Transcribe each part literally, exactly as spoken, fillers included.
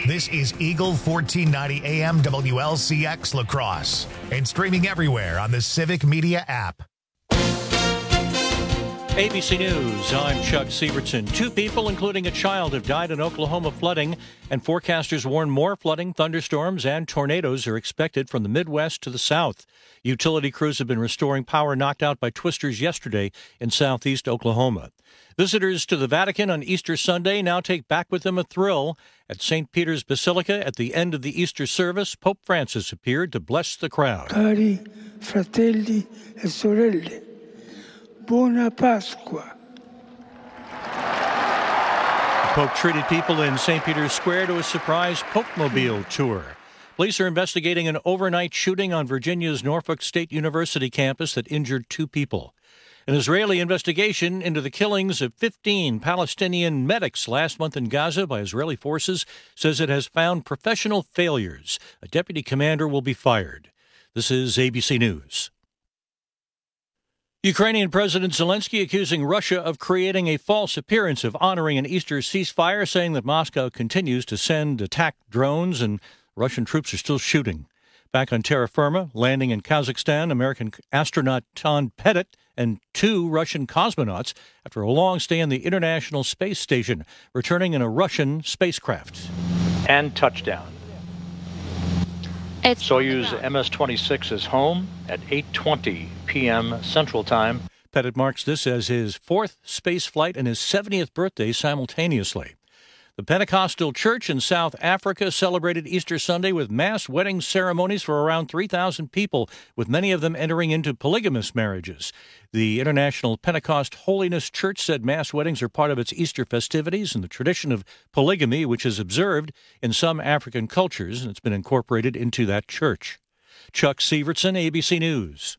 This is Eagle fourteen ninety A M W L C X La Crosse and streaming everywhere on the Civic Media app. A B C News, I'm Chuck Sievertson. Two people, including a child, have died in Oklahoma flooding, and forecasters warn more flooding, thunderstorms, and tornadoes are expected from the Midwest to the south. Utility crews have been restoring power knocked out by twisters yesterday in southeast Oklahoma. Visitors to the Vatican on Easter Sunday now take back with them a thrill. At Saint Peter's Basilica at the end of the Easter service, Pope Francis appeared to bless the crowd. Cari fratelli e sorelle, buona Pasqua. The Pope treated people in Saint Peter's Square to a surprise Pope-mobile tour. Police are investigating an overnight shooting on Virginia's Norfolk State University campus that injured two people. An Israeli investigation into the killings of fifteen Palestinian medics last month in Gaza by Israeli forces says it has found professional failures. A deputy commander will be fired. This is A B C News. Ukrainian President Zelensky accusing Russia of creating a false appearance of honoring an Easter ceasefire, saying that Moscow continues to send attack drones and Russian troops are still shooting. Back on terra firma, landing in Kazakhstan, American astronaut Tom Pettit and two Russian cosmonauts after a long stay on the International Space Station, returning in a Russian spacecraft. And touchdown. It's Soyuz M S twenty-six is home at eight twenty p.m. Central Time. Pettit marks this as his fourth space flight and his seventieth birthday simultaneously. The Pentecostal Church in South Africa celebrated Easter Sunday with mass wedding ceremonies for around three thousand people, with many of them entering into polygamous marriages. The International Pentecost Holiness Church said mass weddings are part of its Easter festivities and the tradition of polygamy, which is observed in some African cultures, and it's been incorporated into that church. Chuck Sievertson, A B C News.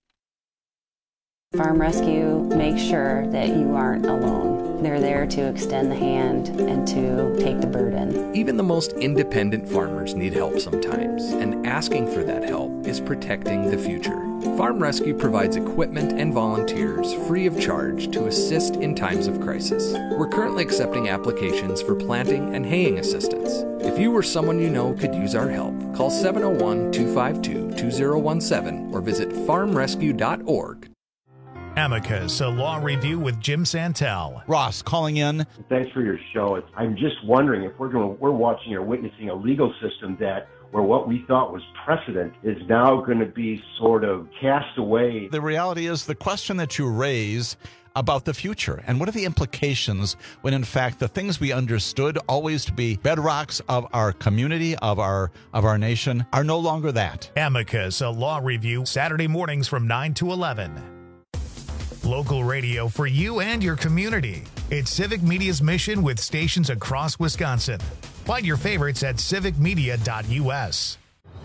Farm Rescue makes sure that you aren't alone. They're there to extend the hand and to take the burden. Even the most independent farmers need help sometimes, and asking for that help is protecting the future. Farm Rescue provides equipment and volunteers free of charge to assist in times of crisis. We're currently accepting applications for planting and haying assistance. If you or someone you know could use our help, call seven oh one, two five two, two oh one seven or visit farm rescue dot org. Amicus, a law review with Jim Santel. Ross calling in. Thanks for your show. I'm just wondering if we're going to, we're watching or witnessing a legal system that where what we thought was precedent is now going to be sort of cast away. The reality is the question that you raise about the future and what are the implications when in fact the things we understood always to be bedrocks of our community, of our of our nation, are no longer that. Amicus, a law review, Saturday mornings from nine to eleven. Local radio for you and your community. It's Civic Media's mission with stations across Wisconsin. Find your favorites at civic media dot u s.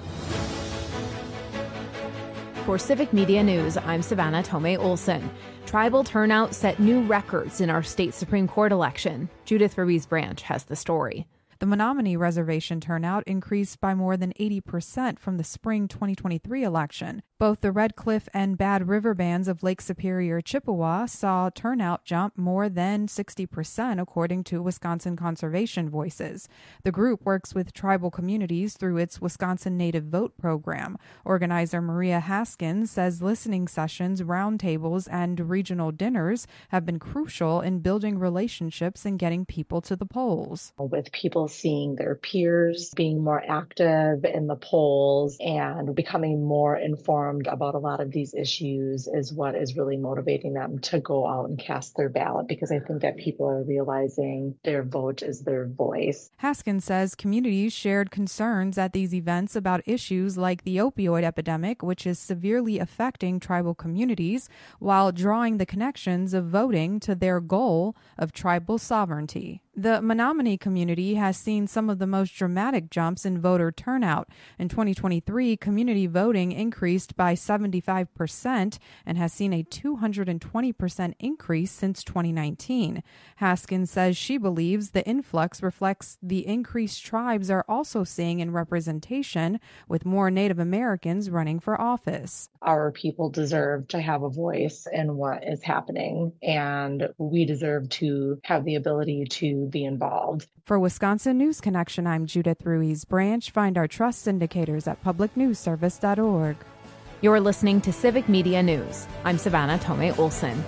For Civic Media News, I'm Savannah Tomei Olson. Tribal turnout set new records in our state Supreme Court election. Judith Ruiz Branch has the story. The Menominee Reservation turnout increased by more than eighty percent from the spring twenty twenty-three election. Both the Red Cliff and Bad River bands of Lake Superior, Chippewa saw turnout jump more than sixty percent, according to Wisconsin Conservation Voices. The group works with tribal communities through its Wisconsin Native Vote program. Organizer Maria Haskins says listening sessions, roundtables, and regional dinners have been crucial in building relationships and getting people to the polls. With people seeing their peers being more active in the polls and becoming more informed about a lot of these issues is what is really motivating them to go out and cast their ballot, because I think that people are realizing their vote is their voice. Haskins says communities shared concerns at these events about issues like the opioid epidemic, which is severely affecting tribal communities, while drawing the connections of voting to their goal of tribal sovereignty. The Menominee community has seen some of the most dramatic jumps in voter turnout. In twenty twenty-three, community voting increased by seventy-five percent and has seen a two hundred twenty percent increase since twenty nineteen. Haskins says she believes the influx reflects the increased tribes are also seeing in representation, with more Native Americans running for office. Our people deserve to have a voice in what is happening, and we deserve to have the ability to be involved. For Wisconsin News Connection, I'm Judith Ruiz Branch. Find our trust indicators at public news service dot org. You're listening to Civic Media News. I'm Savannah Tomei Olson.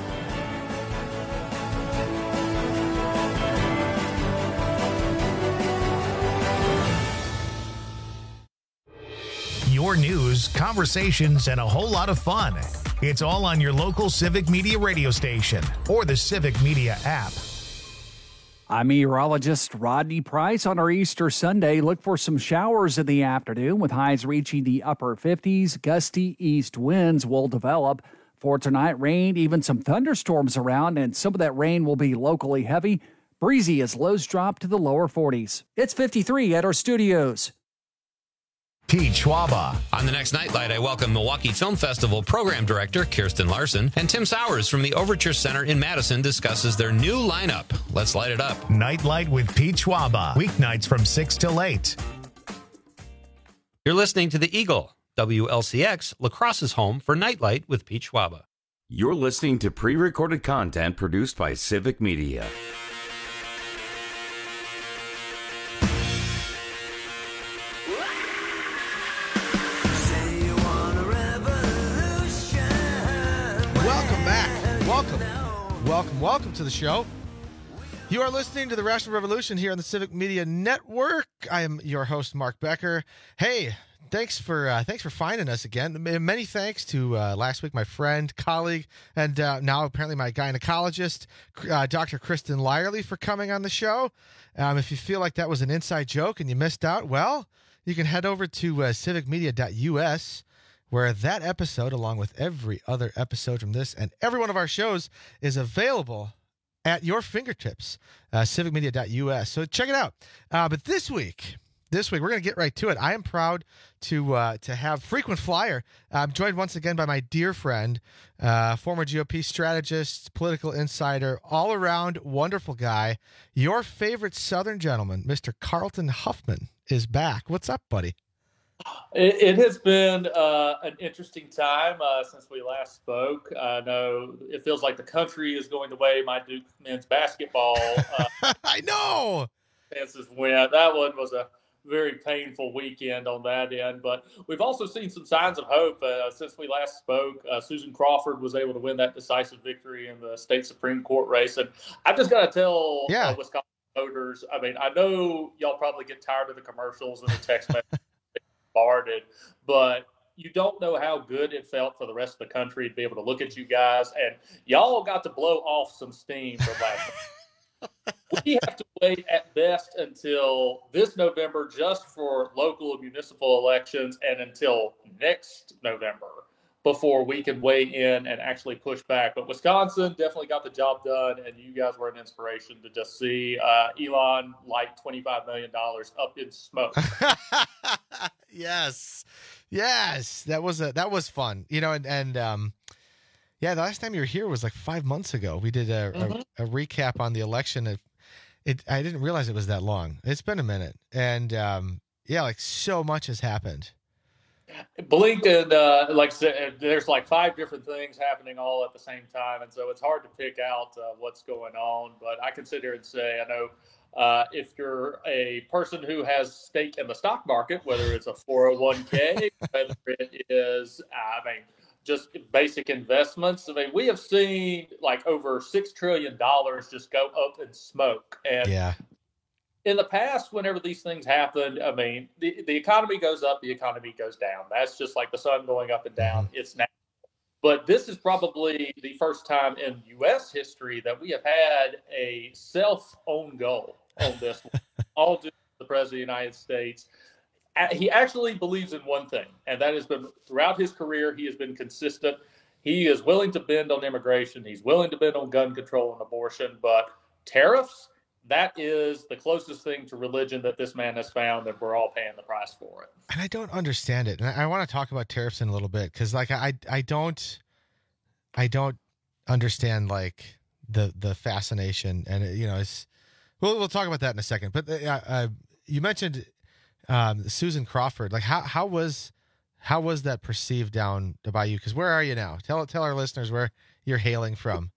Your news, conversations, and a whole lot of fun. It's all on your local Civic Media radio station or the Civic Media app. I'm meteorologist Rodney Price. On our Easter Sunday, look for some showers in the afternoon with highs reaching the upper fifties. Gusty east winds will develop. For tonight, rain, even some thunderstorms around, and some of that rain will be locally heavy. Breezy as lows drop to the lower forties. It's fifty-three at our studios. Pete Schwaba. On the next Nightlight, I welcome Milwaukee Film Festival Program Director Kirsten Larson, and Tim Sowers from the Overture Center in Madison discusses their new lineup. Let's light it up. Nightlight with Pete Schwaba. Weeknights from six till eight. You're listening to The Eagle, W L C X, La Crosse's home for Nightlight with Pete Schwaba. You're listening to pre-recorded content produced by Civic Media. Welcome, welcome to the show. You are listening to the Rational Revolution here on the Civic Media Network. I am your host, Mark Becker. Hey, thanks for uh, thanks for finding us again. Many thanks to uh, last week my friend, colleague, and uh, now apparently my gynecologist, uh, Doctor Kristen Lyerly, for coming on the show. Um, if you feel like that was an inside joke and you missed out, well, you can head over to uh, civic media dot U S, where that episode, along with every other episode from this and every one of our shows, is available at your fingertips, uh, civic media dot U S. So check it out. Uh, but this week, this week, we're going to get right to it. I am proud to uh, to have frequent flyer. I'm joined once again by my dear friend, uh, former G O P strategist, political insider, all-around wonderful guy. Your favorite Southern gentleman, Mister Carlton Huffman, is back. What's up, buddy? It, it has been uh, an interesting time uh, since we last spoke. I know it feels like the country is going the way my Duke men's basketball. Uh, I know. Chances went. That one was a very painful weekend on that end, but we've also seen some signs of hope uh, since we last spoke. Uh, Susan Crawford was able to win that decisive victory in the state Supreme Court race, and I've just got to tell yeah. uh, Wisconsin voters. I mean, I know y'all probably get tired of the commercials and the text messages. But you don't know how good it felt for the rest of the country to be able to look at you guys, and y'all got to blow off some steam for last. We have to wait at best until this November just for local and municipal elections, and until next November before we can weigh in and actually push back. But Wisconsin definitely got the job done, and you guys were an inspiration to just see uh, Elon light twenty-five million dollars up in smoke. Yes. Yes. That was a, that was fun. You know, and, and um, yeah, the last time you were here was like five months ago. We did a, mm-hmm. a, a recap on the election. It, it, I didn't realize it was that long. It's been a minute. And um, yeah, like so much has happened. Blink and uh, like there's like five different things happening all at the same time, and so it's hard to pick out uh, what's going on. But I can sit here and say, I know uh, if you're a person who has stake in the stock market, whether it's a four oh one k, whether it is, I mean, just basic investments. I mean, we have seen like over six trillion dollars just go up in smoke, and yeah. In the past, whenever these things happen, I mean, the, the economy goes up, the economy goes down. That's just like the sun going up and down. It's natural. But this is probably the first time in U S history that we have had a self-owned goal on this one, all due to the President of the United States. He actually believes in one thing, and that has been throughout his career, he has been consistent. He is willing to bend on immigration. He's willing to bend on gun control and abortion, but tariffs, that is the closest thing to religion that this man has found, and we're all paying the price for it. And I don't understand it. And I, I want to talk about tariffs in a little bit, because like I, I don't, I don't understand like the the fascination, and it, you know, it's. We'll we'll talk about that in a second. But uh, uh, you mentioned um, Susan Crawford. Like how how was how was that perceived down by you? Because where are you now? Tell tell our listeners where you're hailing from.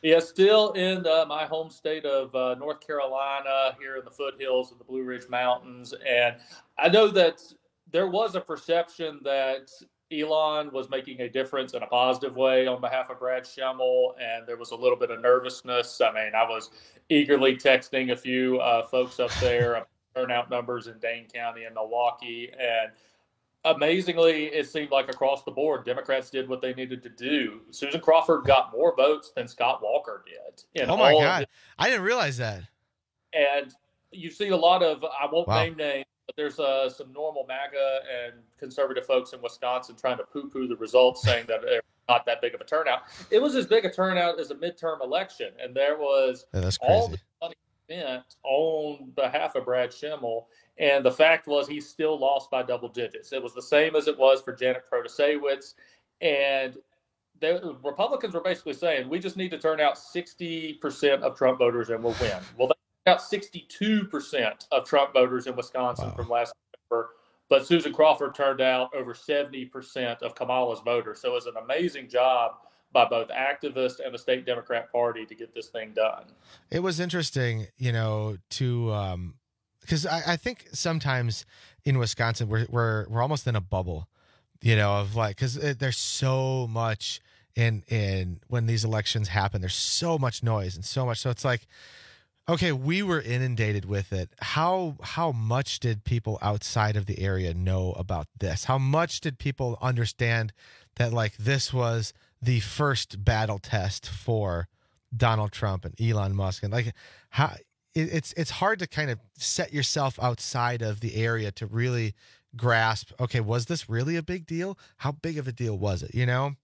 Yeah, still in uh, my home state of uh, North Carolina, here in the foothills of the Blue Ridge Mountains. And I know that there was a perception that Elon was making a difference in a positive way on behalf of Brad Schemmel, and there was a little bit of nervousness. I mean, I was eagerly texting a few uh, folks up there about turnout numbers in Dane County and Milwaukee, and amazingly, it seemed like across the board, Democrats did what they needed to do. Susan Crawford got more votes than Scott Walker did. Oh, my God. I didn't realize that. And you see a lot of, I won't Wow. name names, but there's uh, some normal MAGA and conservative folks in Wisconsin trying to poo-poo the results, saying that it's not that big of a turnout. It was as big a turnout as a midterm election, and there was Yeah, that's all crazy. the money spent on behalf of Brad Schemmel. And the fact was he still lost by double digits. It was the same as it was for Janet Protasewicz. And the Republicans were basically saying, we just need to turn out sixty percent of Trump voters and we'll win. Well, they turned out sixty-two percent of Trump voters in Wisconsin Wow. from last November. But Susan Crawford turned out over seventy percent of Kamala's voters. So it was an amazing job by both activists and the state Democrat Party to get this thing done. It was interesting, you know, to um, because I, I think sometimes in Wisconsin we're we're we're almost in a bubble, you know, of like because there's so much in in when these elections happen. There's so much noise and so much. So it's like, okay, we were inundated with it. How how much did people outside of the area know about this? How much did people understand that like this was the first battle test for Donald Trump and Elon Musk? And like how it, it's it's hard to kind of set yourself outside of the area to really grasp, okay, was this really a big deal? How big of a deal was it, you know?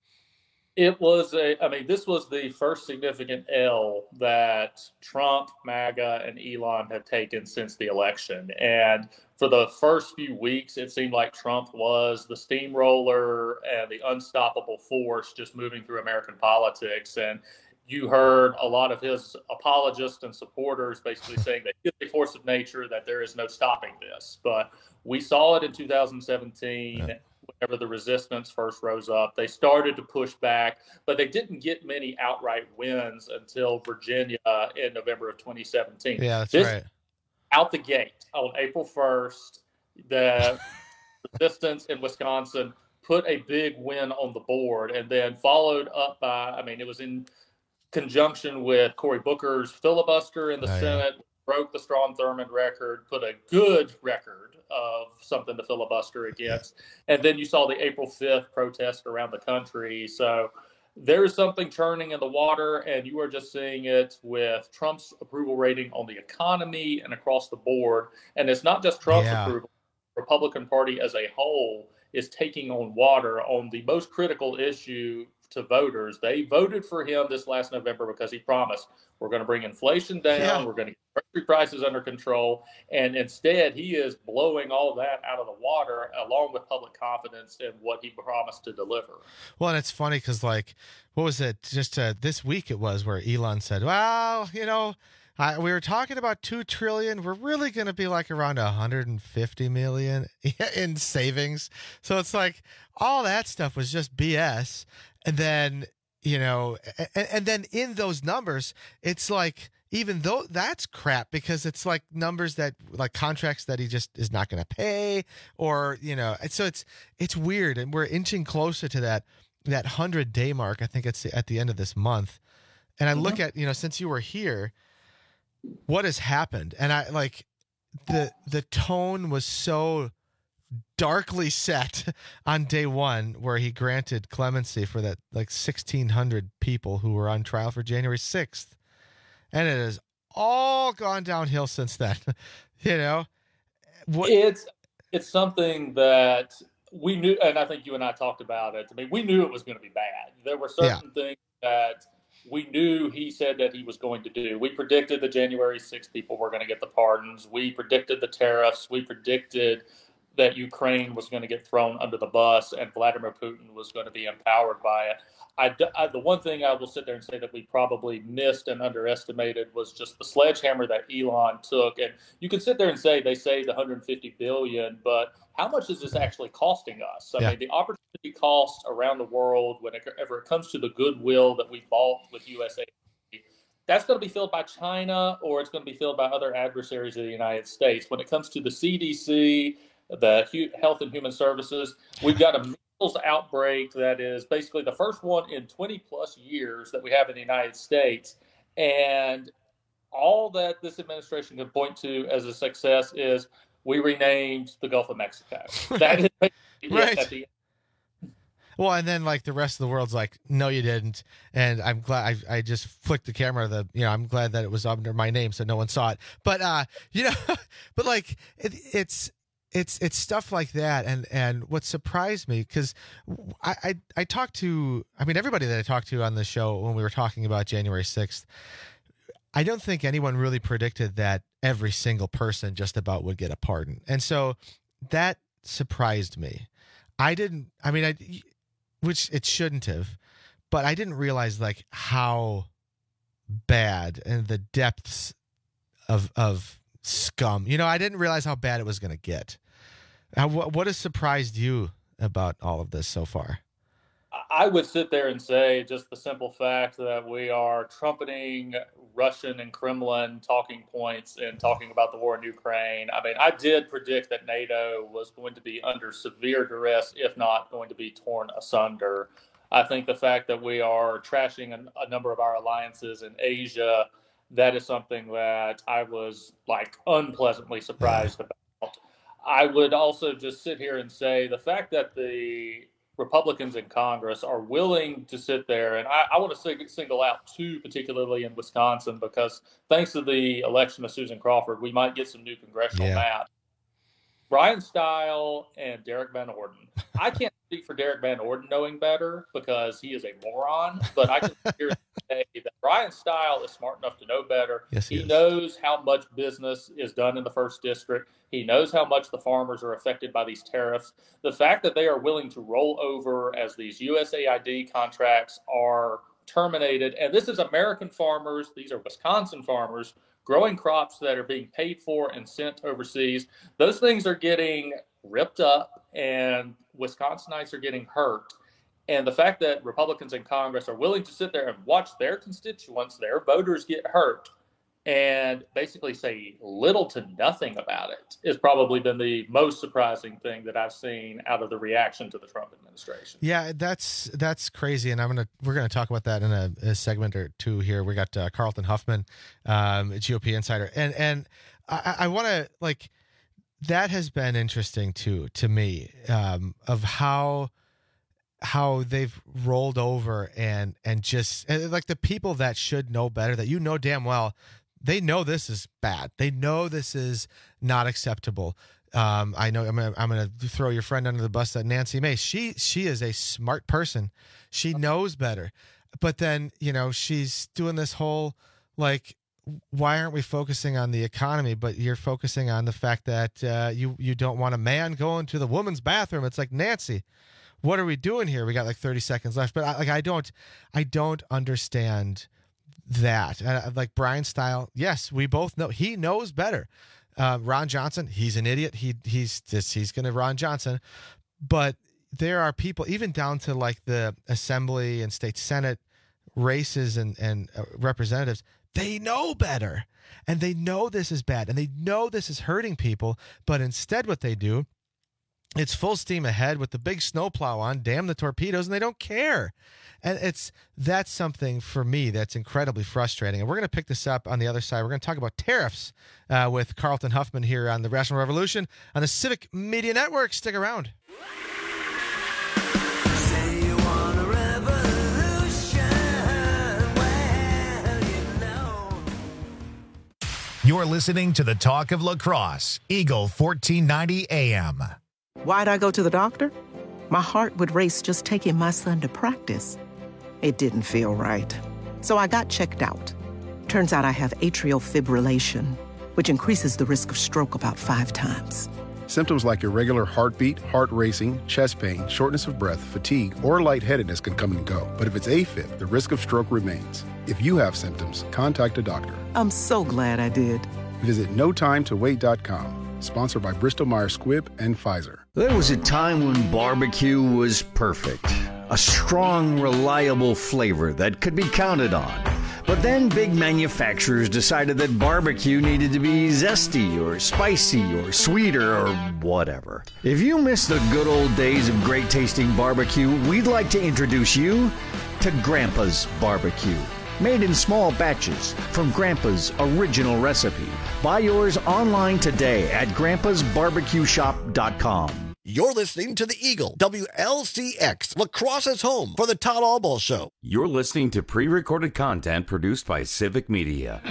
It was a, I mean, this was the first significant L that Trump, MAGA, and Elon have taken since the election. And for the first few weeks, it seemed like Trump was the steamroller and the unstoppable force just moving through American politics. And you heard a lot of his apologists and supporters basically saying that it's a force of nature, that there is no stopping this. But we saw it in two thousand seventeen. Yeah. Whenever the resistance first rose up, they started to push back, but they didn't get many outright wins until Virginia in November of twenty seventeen. Yeah, that's this, right. Out the gate on April first, the resistance in Wisconsin put a big win on the board, and then followed up by, I mean, it was in conjunction with Cory Booker's filibuster in the Oh, Senate, yeah. broke the Strom Thurmond record, put a good record of something to filibuster against. And then you saw the April fifth protest around the country. So there is something churning in the water, and you are just seeing it with Trump's approval rating on the economy and across the board. And it's not just Trump's Yeah. approval. The Republican Party as a whole is taking on water on the most critical issue to voters. They voted for him this last November because he promised, we're going to bring inflation down, Yeah. we're going to get grocery prices under control, and instead he is blowing all that out of the water, along with public confidence in what he promised to deliver. Well, and it's funny because, like, what was it? Just uh, this week it was where Elon said, well, you know, I, we were talking about two trillion. We're really going to be like around one hundred fifty million in savings. So it's like all that stuff was just B S. And then, you know, and, and then in those numbers, it's like, even though that's crap, because it's like numbers that like contracts that he just is not going to pay, or, you know, so it's, it's weird. And we're inching closer to that, that hundred day mark. I think it's at the end of this month. And I mm-hmm. look at, you know, since you were here, what has happened? And I like the, the tone was so darkly set on day one, where he granted clemency for that like sixteen hundred people who were on trial for January sixth. And it has all gone downhill since then. You know, what it's, it's something that we knew. And I think you and I talked about it. I mean, we knew it was going to be bad. There were certain yeah. things that we knew he said that he was going to do. We predicted the January sixth people were going to get the pardons. We predicted the tariffs. We predicted that Ukraine was going to get thrown under the bus and Vladimir Putin was going to be empowered by it. I, I, the one thing I will sit there and say that we probably missed and underestimated was just the sledgehammer that Elon took. And you can sit there and say they saved one hundred fifty billion dollars, but how much is this actually costing us? I yeah. mean, the opportunity cost around the world, whenever it comes to the goodwill that we bought with U S A, that's going to be filled by China or it's going to be filled by other adversaries of the United States. When it comes to the C D C, the Health and Human Services, we've got a measles outbreak that is basically the first one in twenty plus years that we have in the United States. And all that this administration can point to as a success is we renamed the Gulf of Mexico. That is basically right. it at the end. Well, and then like the rest of the world's like, no, you didn't. And I'm glad I, I just flicked the camera. The you know I'm glad that it was under my name so no one saw it. But uh, you know, but like it, it's it's it's stuff like that. And and what surprised me because I, I I talked to I mean everybody that I talked to on the show when we were talking about January sixth. I don't think anyone really predicted that every single person just about would get a pardon. And so that surprised me. I didn't, I mean, I, which it shouldn't have, but I didn't realize like how bad and the depths of, of scum, you know, I didn't realize how bad it was going to get. How, what, what has surprised you about all of this so far? I would sit there and say just the simple fact that we are trumpeting Russian and Kremlin talking points and talking about the war in Ukraine. I mean, I did predict that NATO was going to be under severe duress, if not going to be torn asunder. I think the fact that we are trashing a, a number of our alliances in Asia, that is something that I was like unpleasantly surprised about. I would also just sit here and say the fact that the Republicans in Congress are willing to sit there, and I, I want to sing, single out two, particularly in Wisconsin, because thanks to the election of Susan Crawford, we might get some new congressional yeah. maps. Brian Stile and Derek Van Orden. I can't speak for Derek Van Orden knowing better because he is a moron, but I can hear say that Brian Stile is smart enough to know better. Yes, he he is. knows how much business is done in the first district. He knows how much the farmers are affected by these tariffs. The fact that they are willing to roll over as these U S A I D contracts are terminated, and this is American farmers, these are Wisconsin farmers, growing crops that are being paid for and sent overseas. Those things are getting ripped up and Wisconsinites are getting hurt. And the fact that Republicans in Congress are willing to sit there and watch their constituents, their voters get hurt and basically say little to nothing about it has probably been the most surprising thing that I've seen out of the reaction to the Trump administration. Yeah, that's that's crazy, and I'm gonna we're gonna talk about that in a, a segment or two here. We got uh, Carlton Huffman, um, G O P insider, and and I, I want to like that has been interesting too to me um, of how how they've rolled over and and just and like the people that should know better, that you know damn well. They know this is bad. They know this is not acceptable. Um, I know I'm gonna, I'm going to throw your friend under the bus. That Nancy Mace, she she is a smart person. She knows better, but then you know she's doing this whole like, why aren't we focusing on the economy? But you're focusing on the fact that uh, you you don't want a man going to the woman's bathroom. It's like, Nancy, what are we doing here? We got like thirty seconds left, but I, like I don't I don't understand that. Uh, like Brian Stile, yes, we both know he knows better. Uh, Ron Johnson, he's an idiot. He he's just he's gonna Ron Johnson. But there are people, even down to like the assembly and state senate races and and uh, representatives, they know better, and they know this is bad, and they know this is hurting people. But instead, what they do, it's full steam ahead with the big snowplow on, damn the torpedoes, and they don't care. And it's that's something for me that's incredibly frustrating. And we're going to pick this up on the other side. We're going to talk about tariffs uh, with Carlton Huffman here on the Rational Revolution on the Civic Media Network. Stick around. You're listening to the Talk of La Crosse, Eagle fourteen ninety A M. Why'd I go to the doctor? My heart would race just taking my son to practice. It didn't feel right. So I got checked out. Turns out I have atrial fibrillation, which increases the risk of stroke about five times. Symptoms like irregular heartbeat, heart racing, chest pain, shortness of breath, fatigue, or lightheadedness can come and go. But if it's AFib, the risk of stroke remains. If you have symptoms, contact a doctor. I'm so glad I did. Visit no time to wait dot com. Sponsored by Bristol Myers Squibb and Pfizer. There was a time when barbecue was perfect. A strong, reliable flavor that could be counted on. But then big manufacturers decided that barbecue needed to be zesty or spicy or sweeter or whatever. If you miss the good old days of great tasting barbecue, we'd like to introduce you to Grandpa's Barbecue. Made in small batches from Grandpa's original recipe. Buy yours online today at grandpas barbecue shop dot com. You're listening to the Eagle, W L C X, La Crosse's home for the Todd Albaugh Show. You're listening to pre-recorded content produced by Civic Media.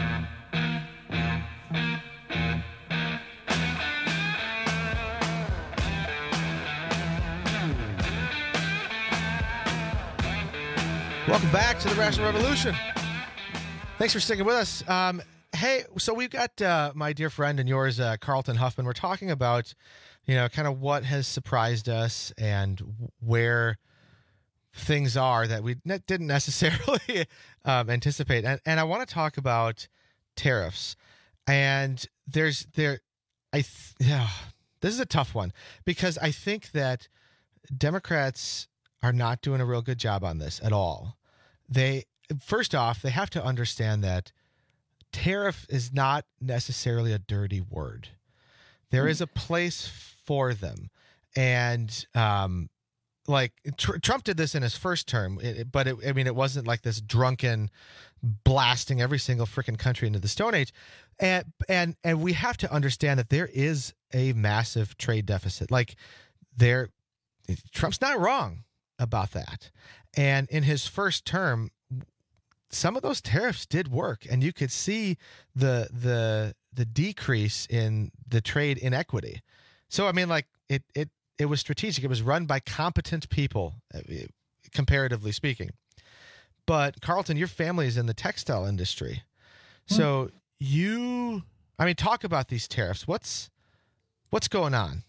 Welcome back to the Rational Revolution. Thanks for sticking with us. Um, hey, so we've got uh, my dear friend and yours, uh, Carlton Huffman. We're talking about, you know, kind of what has surprised us and where things are that we ne- didn't necessarily um, anticipate. And, and I want to talk about tariffs. And there's there, I th- yeah, this is a tough one because I think that Democrats are not doing a real good job on this at all. They first off, they have to understand that tariff is not necessarily a dirty word. There is a place for them. And um, like tr- Trump did this in his first term, it, but it, I mean, it wasn't like this drunken blasting every single freaking country into the Stone Age. And, and, and we have to understand that there is a massive trade deficit. Like there, Trump's not wrong about that. And in his first term, some of those tariffs did work, and you could see the the the decrease in the trade inequity. So I mean, like it it it was strategic. It was run by competent people, comparatively speaking. But Carlton, your family is in the textile industry, so hmm. you, I mean, talk about these tariffs. What's what's going on?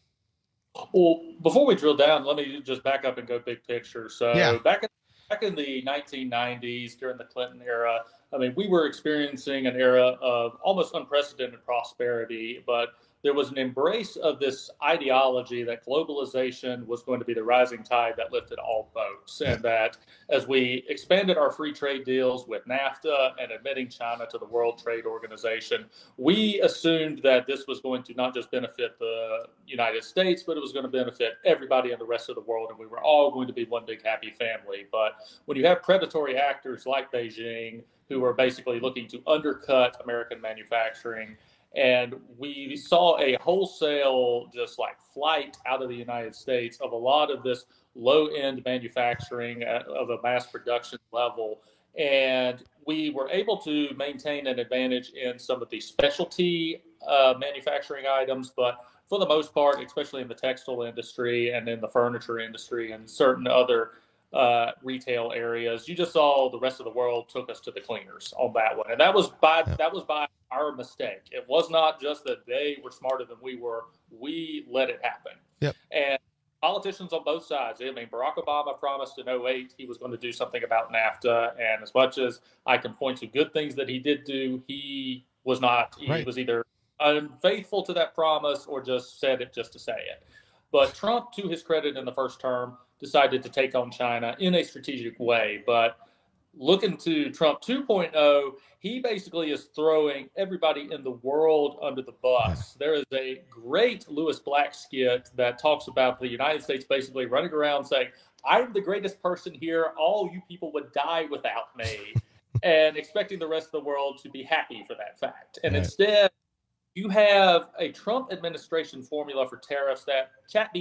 Well, before we drill down, let me just back up and go big picture. So yeah. back in Back in the nineteen nineties, during the Clinton era, I mean, we were experiencing an era of almost unprecedented prosperity, but there was an embrace of this ideology that globalization was going to be the rising tide that lifted all boats, and that as we expanded our free trade deals with NAFTA and admitting China to the World Trade Organization, we assumed that this was going to not just benefit the United States, but it was going to benefit everybody in the rest of the world, and we were all going to be one big happy family. But when you have predatory actors like Beijing, who are basically looking to undercut American manufacturing, and we saw a wholesale just like flight out of the United States of a lot of this low-end manufacturing at, of a mass production level. And we were able to maintain an advantage in some of the specialty uh, manufacturing items, but for the most part, especially in the textile industry and in the furniture industry and certain other uh, retail areas, you just saw the rest of the world took us to the cleaners on that one. And that was by, yeah. that was by our mistake. It was not just that they were smarter than we were. We let it happen. Yep. And politicians on both sides. I mean, Barack Obama promised in oh eight he was going to do something about NAFTA. And as much as I can point to good things that he did do, he was not, he right. was either unfaithful to that promise or just said it just to say it. But Trump, to his credit in the first term, decided to take on China in a strategic way. But looking to Trump two point oh, he basically is throwing everybody in the world under the bus. There is a great Lewis Black skit that talks about the United States basically running around saying, I'm the greatest person here. All you people would die without me, and expecting the rest of the world to be happy for that fact. And right. instead, you have a Trump administration formula for tariffs that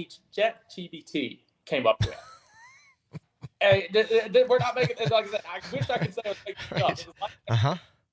ChatGPT came up with. Hey, we're not making it like that. I wish I could say I was making it up. It was like uh-huh.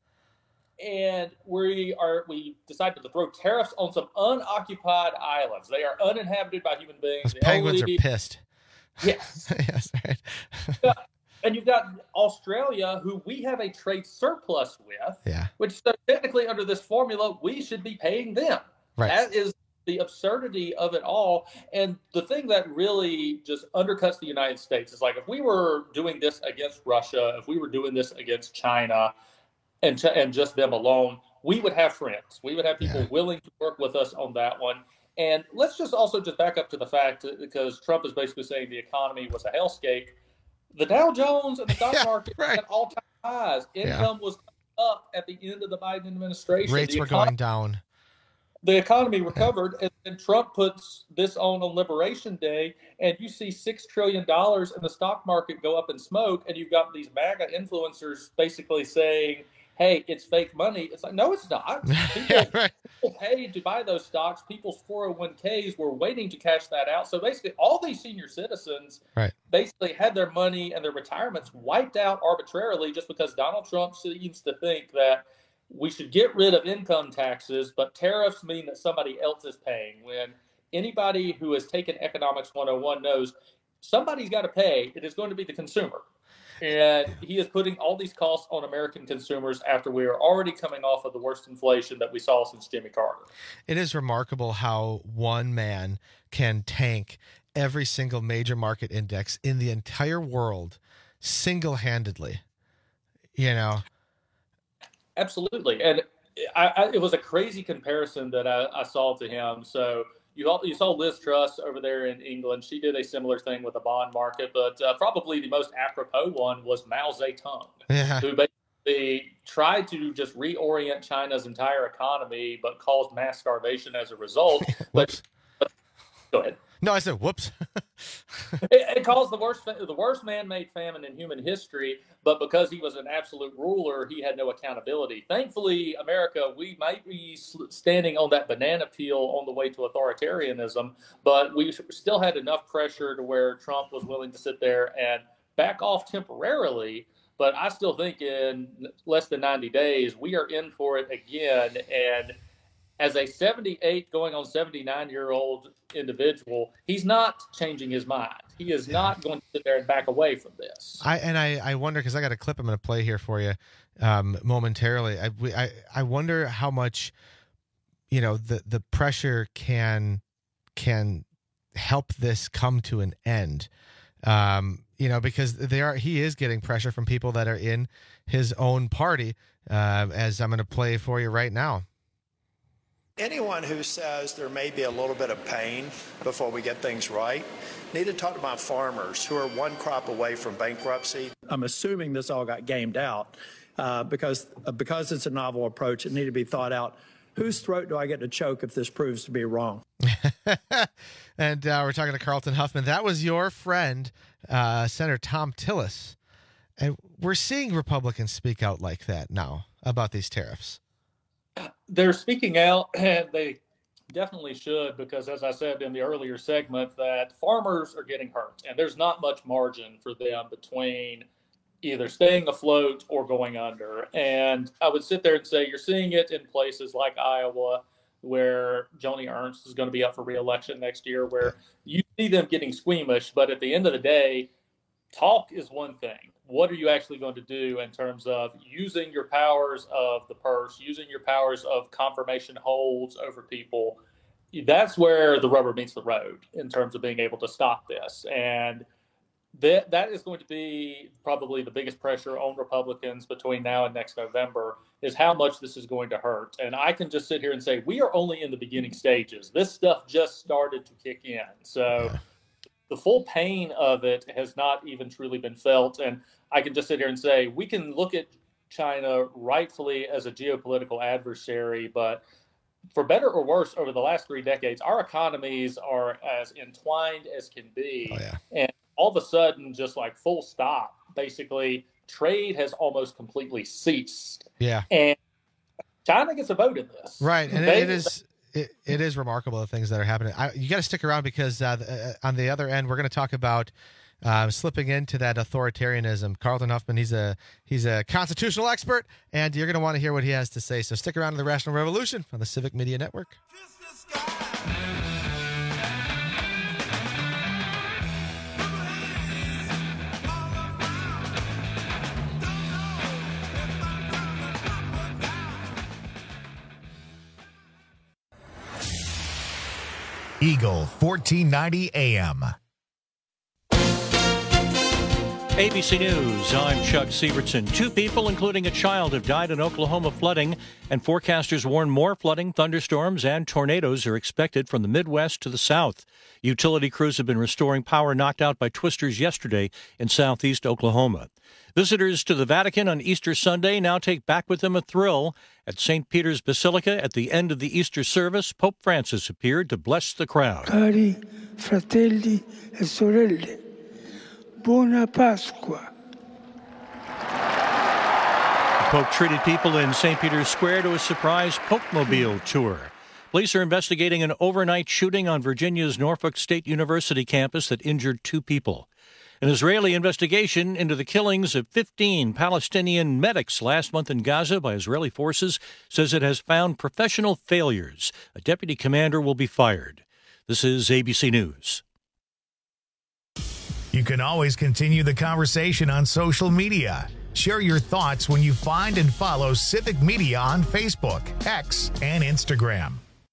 And we are we decided to throw tariffs on some unoccupied islands. They are uninhabited by human beings. Those penguins are pissed. Yes. yes, right. uh, and you've got Australia, who we have a trade surplus with, yeah. which so technically under this formula, we should be paying them. Right. That is the absurdity of it all. And the thing that really just undercuts the United States is like, if we were doing this against Russia, if we were doing this against China and, and just them alone, we would have friends. We would have people yeah. willing to work with us on that one. And let's just also just back up to the fact that, because Trump is basically saying the economy was a hellscape, the Dow Jones and the stock yeah, market right. at all-time highs. Income yeah. was up at the end of the Biden administration. Rates the were economy, going down. The economy recovered, and, and Trump puts this on on Liberation Day, and you see six trillion dollars in the stock market go up in smoke, and you've got these MAGA influencers basically saying, hey, it's fake money. It's like, no, it's not. People, yeah, right. people paid to buy those stocks. People's four oh one k's were waiting to cash that out. So basically, all these senior citizens right. basically had their money and their retirements wiped out arbitrarily just because Donald Trump seems to think that we should get rid of income taxes, but tariffs mean that somebody else is paying. When anybody who has taken Economics one oh one knows somebody's got to pay, it is going to be the consumer. And he is putting all these costs on American consumers after we are already coming off of the worst inflation that we saw since Jimmy Carter. It is remarkable how one man can tank every single major market index in the entire world single-handedly, you know. Absolutely. And I, I, it was a crazy comparison that I, I saw to him. So you, all, you saw Liz Truss over there in England. She did a similar thing with the bond market, but uh, probably the most apropos one was Mao Zedong, yeah. who basically tried to just reorient China's entire economy, but caused mass starvation as a result. but, but go ahead. No, I said, whoops. it, it caused the worst, the worst man-made famine in human history, but because he was an absolute ruler, he had no accountability. Thankfully, America, we might be standing on that banana peel on the way to authoritarianism, but we still had enough pressure to where Trump was willing to sit there and back off temporarily. But I still think in less than ninety days, we are in for it again. And as a seventy-eight going on seventy-nine-year-old individual, he's not changing his mind. He is not going to sit there and back away from this. I and I, I wonder, because I got a clip I'm going to play here for you um, momentarily. I, I I wonder how much, you know, the the pressure can can help this come to an end. Um, you know, because they are he is getting pressure from people that are in his own party, uh, as I'm going to play for you right now. Anyone who says there may be a little bit of pain before we get things right need to talk about farmers who are one crop away from bankruptcy. I'm assuming this all got gamed out uh, because uh, because it's a novel approach. It needed to be thought out. Whose throat do I get to choke if this proves to be wrong? And uh, we're talking to Carlton Huffman. That was your friend, uh, Senator Thom Tillis. And we're seeing Republicans speak out like that now about these tariffs. They're speaking out, and they definitely should, because as I said in the earlier segment, that farmers are getting hurt, and there's not much margin for them between either staying afloat or going under. And I would sit there and say you're seeing it in places like Iowa, where Joni Ernst is going to be up for re-election next year, where you see them getting squeamish, but at the end of the day, talk is one thing. What are you actually going to do in terms of using your powers of the purse, using your powers of confirmation holds over people? That's where the rubber meets the road in terms of being able to stop this. And that that is going to be probably the biggest pressure on Republicans between now and next November, is how much this is going to hurt. And I can just sit here and say, we are only in the beginning stages. This stuff just started to kick in. So the full pain of it has not even truly been felt. And I can just sit here and say, we can look at China rightfully as a geopolitical adversary, but for better or worse, over the last three decades, our economies are as entwined as can be. Oh, yeah. And all of a sudden, just like full stop, basically, trade has almost completely ceased. Yeah. And China gets a vote in this. Right. And They- it is it, it is remarkable the things that are happening. I, you got to stick around, because uh, the, uh, on the other end, we're going to talk about uh, slipping into that authoritarianism. Carlton Huffman, he's a he's a constitutional expert, and you're going to want to hear what he has to say. So stick around to the Rational Revolution on the Civic Media Network. Eagle fourteen ninety A M. A B C News, I'm Chuck Sievertson. Two people, including a child, have died in Oklahoma flooding, and forecasters warn more flooding, thunderstorms, and tornadoes are expected from the Midwest to the south. Utility crews have been restoring power knocked out by twisters yesterday in southeast Oklahoma. Visitors to the Vatican on Easter Sunday now take back with them a thrill. At Saint Peter's Basilica at the end of the Easter service, Pope Francis appeared to bless the crowd. Cari fratelli e sorelle, buona Pasqua. The Pope treated people in Saint Peter's Square to a surprise Pope-mobile tour. Police are investigating an overnight shooting on Virginia's Norfolk State University campus that injured two people. An Israeli investigation into the killings of fifteen Palestinian medics last month in Gaza by Israeli forces says it has found professional failures. A deputy commander will be fired. This is A B C News. You can always continue the conversation on social media. Share your thoughts when you find and follow Civic Media on Facebook, X, and Instagram.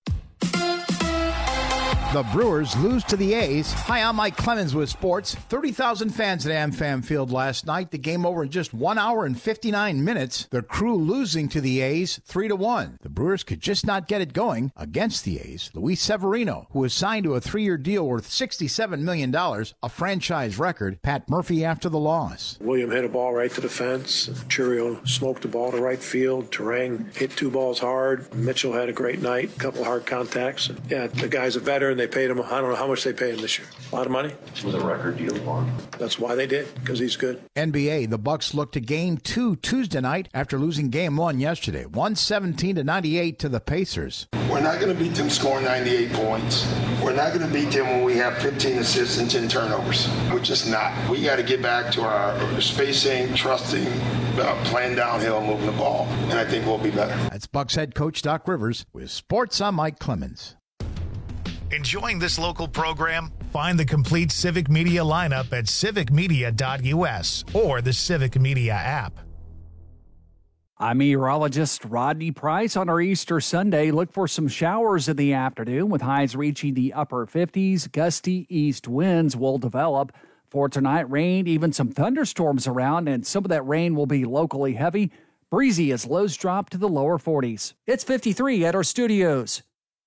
The Brewers lose to the A's. Hi, I'm Mike Clemens with sports. thirty thousand fans at AmFam Field last night. The game over in just one hour and fifty-nine minutes. Their Crew losing to the A's three to one. The Brewers could just not get it going against the A's. Luis Severino, who was signed to a three-year deal worth sixty-seven million dollars, a franchise record. Pat Murphy after the loss. William hit a ball right to the fence. Churio smoked the ball to right field. Terang hit two balls hard. Mitchell had a great night. A couple hard contacts. Yeah, the guy's a veteran. They paid him, I don't know how much they paid him this year. A lot of money. With a record deal for him. That's why they did, because he's good. N B A, the Bucks look to game two Tuesday night after losing game one yesterday. one seventeen to ninety-eight to the Pacers. We're not going to beat them scoring ninety-eight points. We're not going to beat them when we have fifteen assists and ten turnovers. We're just not. We got to get back to our spacing, trusting, uh, playing downhill, moving the ball, and I think we'll be better. That's Bucks head coach Doc Rivers with Sports. I'm Mike Clemens. Enjoying this local program? Find the complete Civic Media lineup at civic media dot u s or the Civic Media app. I'm meteorologist Rodney Price. On our Easter Sunday, look for some showers in the afternoon with highs reaching the upper fifties. Gusty east winds will develop. For tonight, rain, even some thunderstorms around, and some of that rain will be locally heavy. Breezy as lows drop to the lower forties. It's fifty-three at our studios.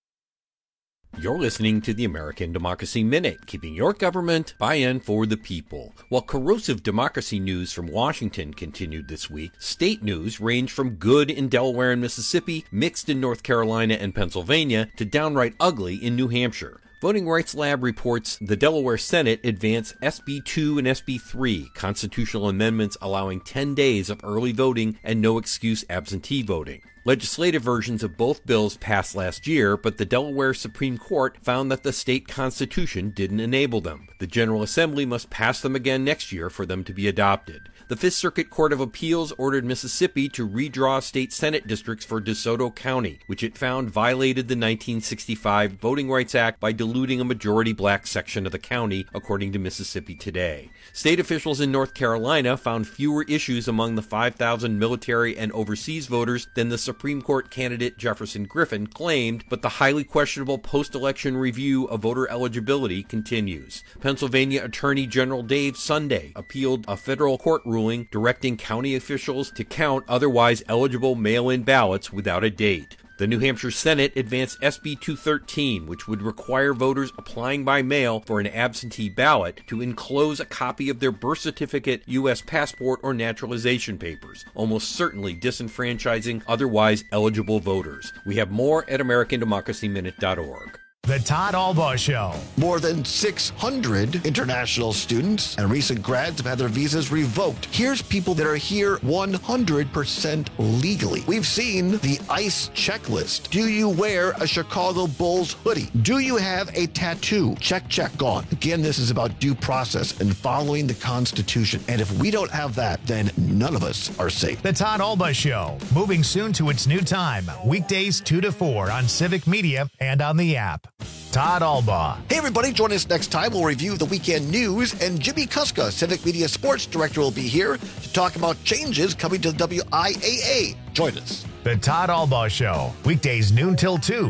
You're listening to the American Democracy Minute, keeping your government by and for the people. While corrosive democracy news from Washington continued this week, state news ranged from good in Delaware and Mississippi, mixed in North Carolina and Pennsylvania, to downright ugly in New Hampshire. Voting Rights Lab reports the Delaware Senate advanced S B two and S B three, constitutional amendments allowing ten days of early voting and no excuse absentee voting. Legislative versions of both bills passed last year, but the Delaware Supreme Court found that the state constitution didn't enable them. The General Assembly must pass them again next year for them to be adopted. The Fifth Circuit Court of Appeals ordered Mississippi to redraw state Senate districts for DeSoto County, which it found violated the nineteen sixty-five Voting Rights Act by diluting a majority black section of the county, according to Mississippi Today. State officials in North Carolina found fewer issues among the five thousand military and overseas voters than the Supreme Court candidate Jefferson Griffin claimed, but the highly questionable post-election review of voter eligibility continues. Pennsylvania Attorney General Dave Sunday appealed a federal court ruling directing county officials to count otherwise eligible mail-in ballots without a date. The New Hampshire Senate advanced S B two thirteen, which would require voters applying by mail for an absentee ballot to enclose a copy of their birth certificate, U S passport, or naturalization papers, almost certainly disenfranchising otherwise eligible voters. We have more at american democracy minute dot org. The Todd Albaugh Show. More than six hundred international students and recent grads have had their visas revoked. Here's people that are here one hundred percent legally. We've seen the ICE checklist. Do you wear a Chicago Bulls hoodie? Do you have a tattoo? Check, check, gone. Again, this is about due process and following the Constitution. And if we don't have that, then none of us are safe. The Todd Albaugh Show. Moving soon to its new time. Weekdays two to four on Civic Media and on the app. Todd Albaugh. Hey, everybody. Join us next time. We'll review the weekend news, and Jimmy Kuska, Civic Media Sports Director, will be here to talk about changes coming to the W I A A. Join us. The Todd Albaugh Show. Weekdays noon till two.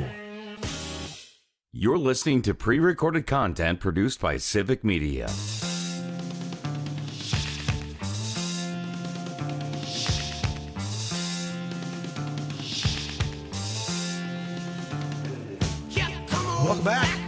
You're listening to pre-recorded content produced by Civic Media. Welcome back.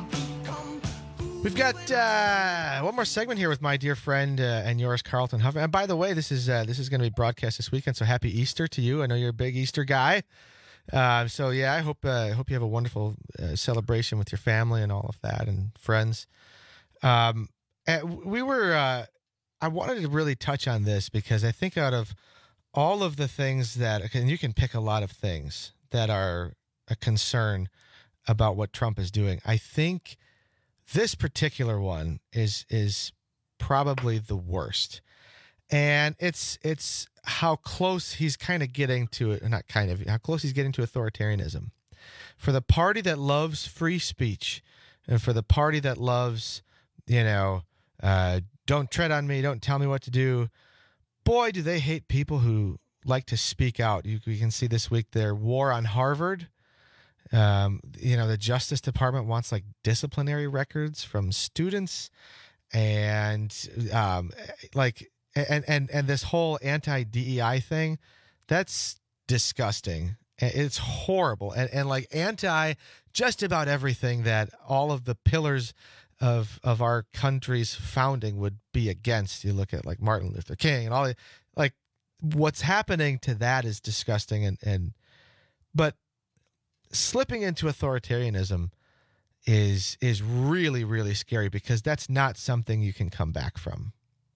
We've got uh, one more segment here with my dear friend uh, and yours, Carlton Huffman. And by the way, this is uh, this is going to be broadcast this weekend, so happy Easter to you. I know you're a big Easter guy. Uh, so yeah, I hope uh, I hope you have a wonderful uh, celebration with your family and all of that and friends. Um, and we were. Uh, I wanted to really touch on this because I think out of all of the things that, and you can pick a lot of things that are a concern about what Trump is doing, I think this particular one is is probably the worst. And it's it's how close he's kind of getting to it, not kind of, how close he's getting to authoritarianism. For the party that loves free speech and for the party that loves, you know, uh, don't tread on me, don't tell me what to do, boy, do they hate people who like to speak out. You, you can see this week their war on Harvard. Um, you know, the Justice Department wants like disciplinary records from students and um, like and, and, and this whole anti-D E I thing, that's disgusting. It's horrible. And, and like anti just about everything that all of the pillars of of our country's founding would be against. You look at like Martin Luther King and all the, like what's happening to that is disgusting. And, and but slipping into authoritarianism is is really, really scary because that's not something you can come back from.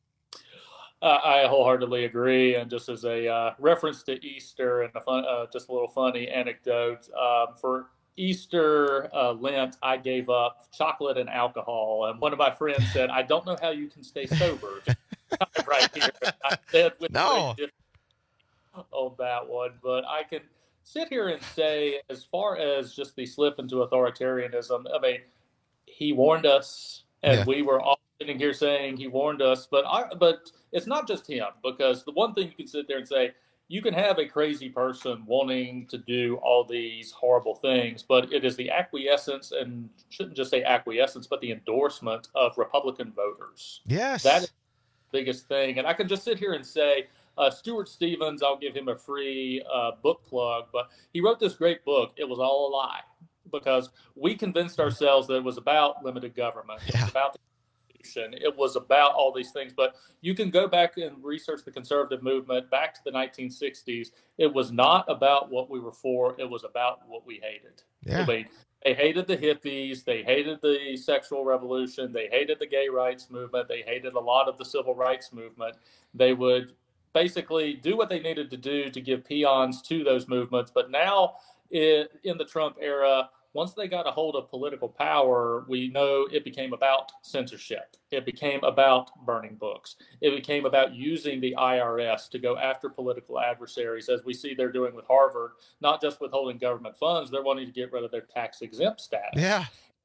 Uh, I wholeheartedly agree. And just as a uh, reference to Easter and a fun, uh, just a little funny anecdote, um, for Easter uh, Lent, I gave up chocolate and alcohol. And one of my friends said, I don't know how you can stay sober. Right here. I said with no. on that one, but I can sit here and say, as far as just the slip into authoritarianism, I mean, he warned us, and yeah. we were all sitting here saying he warned us, but I, but it's not just him, because the one thing you can sit there and say, you can have a crazy person wanting to do all these horrible things, but it is the acquiescence, and shouldn't just say acquiescence, but the endorsement of Republican voters. Yes. That is the biggest thing. And I can just sit here and say, Uh, Stuart Stevens, I'll give him a free uh, book plug, but he wrote this great book, It Was All a Lie, because we convinced ourselves that it was about limited government. It yeah. was about the Constitution. It was about all these things. But you can go back and research the conservative movement back to the nineteen sixties. It was not about what we were for. It was about what we hated. Yeah. I mean, they hated the hippies. They hated the sexual revolution. They hated the gay rights movement. They hated a lot of the civil rights movement. They would basically do what they needed to do to give peons to those movements. But now it, in the Trump era, once they got a hold of political power, we know it became about censorship. It became about burning books. It became about using the I R S to go after political adversaries, as we see they're doing with Harvard, not just withholding government funds, they're wanting to get rid of their tax-exempt status. Yeah.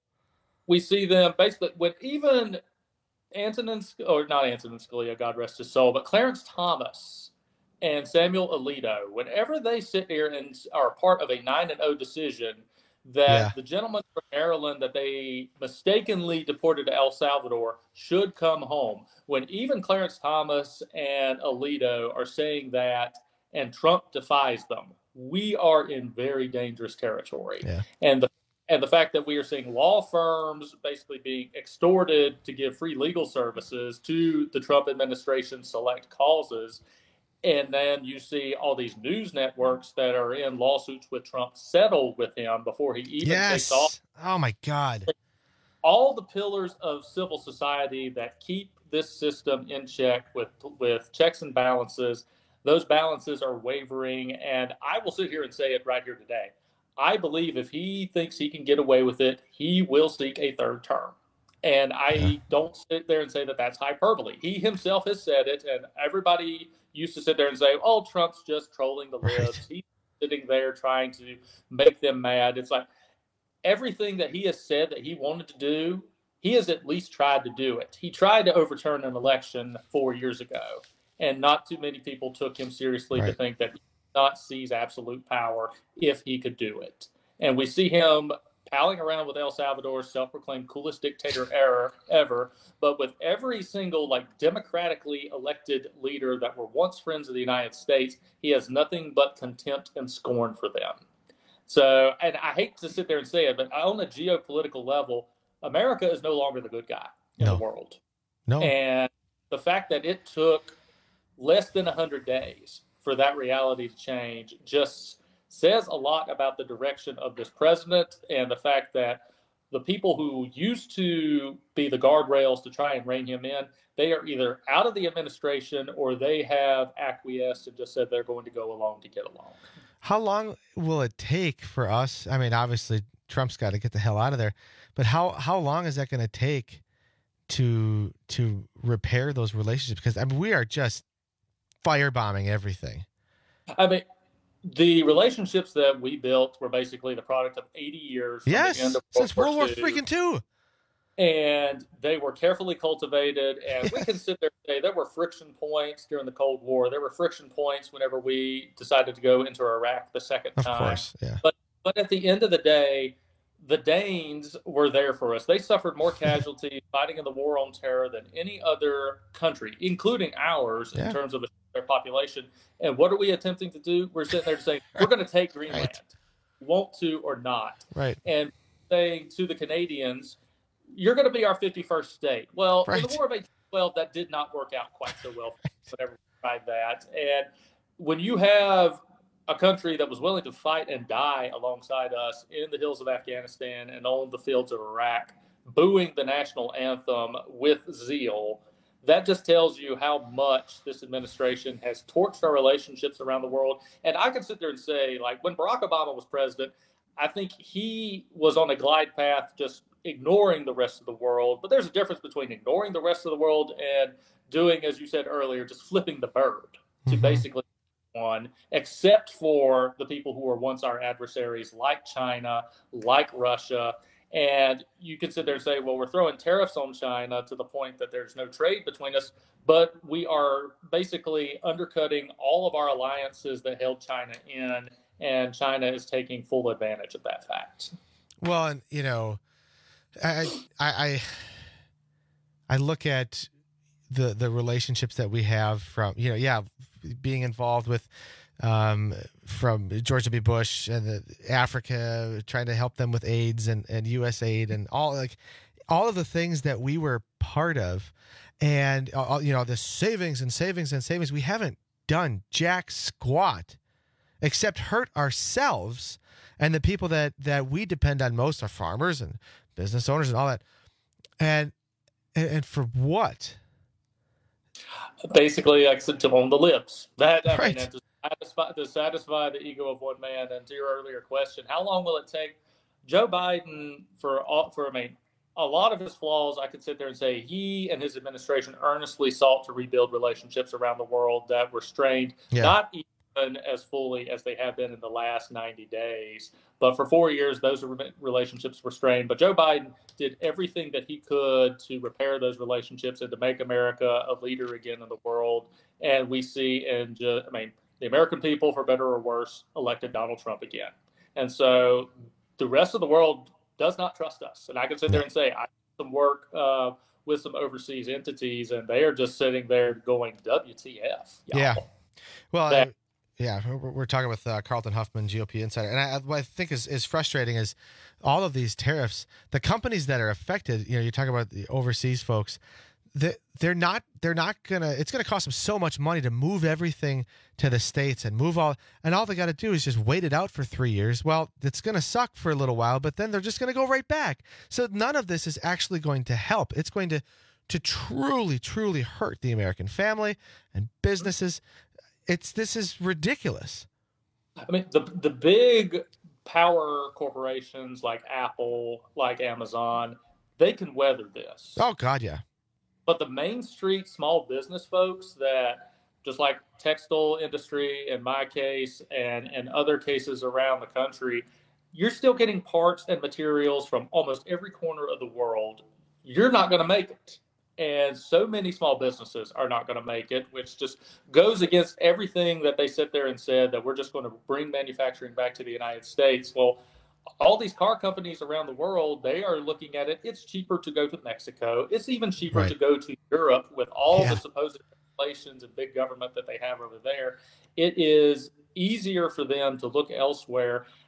We see them basically, when even Antonin, or not Antonin Scalia, God rest his soul, but Clarence Thomas and Samuel Alito, whenever they sit here and are part of a nine and oh decision that yeah. the gentleman from Maryland that they mistakenly deported to El Salvador should come home, when even Clarence Thomas and Alito are saying that and Trump defies them, we are in very dangerous territory. Yeah. And the And the fact that we are seeing law firms basically being extorted to give free legal services to the Trump administration select causes. And then you see all these news networks that are in lawsuits with Trump settle with him before he even yes. takes off. Oh, my God. All the pillars of civil society that keep this system in check with, with checks and balances, those balances are wavering. And I will sit here and say it right here today. I believe if he thinks he can get away with it, he will seek a third term. And I yeah. don't sit there and say that that's hyperbole. He himself has said it, and everybody used to sit there and say, oh, Trump's just trolling the libs. Right. He's sitting there trying to make them mad. It's like everything that he has said that he wanted to do, he has at least tried to do it. He tried to overturn an election four years ago, and not too many people took him seriously right. to think that not seize absolute power if he could do it. And we see him palling around with El Salvador's self-proclaimed coolest dictator ever, ever, but with every single like democratically elected leader that were once friends of the United States, he has nothing but contempt and scorn for them. So, and I hate to sit there and say it, but on a geopolitical level, America is no longer the good guy in No. the world. No. And the fact that it took less than one hundred days for that reality to change just says a lot about the direction of this president, and the fact that the people who used to be the guardrails to try and rein him in, they are either out of the administration or they have acquiesced and just said they're going to go along to get along. How long will it take for us? I mean, obviously Trump's got to get the hell out of there, but how, how long is that going to take to, to repair those relationships? Because I mean, we are just firebombing everything. I mean, the relationships that we built were basically the product of eighty years. From Yes, the end of since World War Two. freaking two. And they were carefully cultivated, and we can sit there and say there were friction points during the Cold War. There were friction points whenever we decided to go into Iraq the second Of time. course, yeah. But but at the end of the day, the Danes were there for us. They suffered more casualties fighting in the war on terror than any other country, including ours, Yeah. in terms of their population. And what are we attempting to do? We're sitting there saying, we're going to take Greenland, Right. want to or not. Right. And saying to the Canadians, you're going to be our fifty-first state. Well, Right. in the War of eighteen twelve, that did not work out quite so well whenever we tried that. And when you have a country that was willing to fight and die alongside us in the hills of Afghanistan and on the fields of Iraq, booing the national anthem with zeal, that just tells you how much this administration has torched our relationships around the world. And I can sit there and say, like, when Barack Obama was president, I think he was on a glide path just ignoring the rest of the world. But there's a difference between ignoring the rest of the world and doing, as you said earlier, just flipping the bird to Mm-hmm. basically one, except for the people who were once our adversaries, like China, like Russia. And you can sit there and say, well, we're throwing tariffs on China to the point that there's no trade between us, but we are basically undercutting all of our alliances that held China in, and China is taking full advantage of that fact. Well, and you know, I, I, I, I look at the, the relationships that we have from, you know, yeah, being involved with, um, from George W. Bush and the Africa, trying to help them with AIDS and, and U S A I D and all, like all of the things that we were part of, and uh, you know, the savings and savings and savings, we haven't done jack squat except hurt ourselves and the people that, that we depend on most are farmers and business owners and all that. And, and, and for what? Basically, I said, to on the lips. That I Right. mean, to satisfy, to satisfy the ego of one man. And to your earlier question, how long will it take Joe Biden for all, for I mean, a lot of his flaws? I could sit there and say he and his administration earnestly sought to rebuild relationships around the world that were strained, Yeah. not even as fully as they have been in the last ninety days. But for four years, those re- relationships were strained. But Joe Biden did everything that he could to repair those relationships and to make America a leader again in the world. And we see, and I mean, the American people, for better or worse, elected Donald Trump again. And so the rest of the world does not trust us. And I can sit there and say, I did some work uh, with some overseas entities, and they are just sitting there going, W T F. y'all." Yeah. Well, That- I- yeah, we're, we're talking with uh, Carlton Huffman, G O P insider, and I, what I think is, is frustrating is all of these tariffs. The companies that are affected, you know, you talk about the overseas folks. They, they're not. They're not gonna. It's gonna cost them so much money to move everything to the States and move all. And all they got to do is just wait it out for three years. Well, it's gonna suck for a little while, but then they're just gonna go right back. So none of this is actually going to help. It's going to to truly, truly hurt the American family and businesses. It's this is ridiculous. I mean, the the big power corporations like Apple, like Amazon, they can weather this. Oh God, yeah. But the Main Street small business folks that, just like textile industry in my case and, and other cases around the country, you're still getting parts and materials from almost every corner of the world. You're not going to make it. And so many small businesses are not going to make it, which just goes against everything that they sit there and said that we're just going to bring manufacturing back to the United States. Well, all these car companies around the world, they are looking at it. It's cheaper to go to Mexico. It's even cheaper Right. to go to Europe with all Yeah. the supposed regulations and big government that they have over there. It is easier for them to look elsewhere.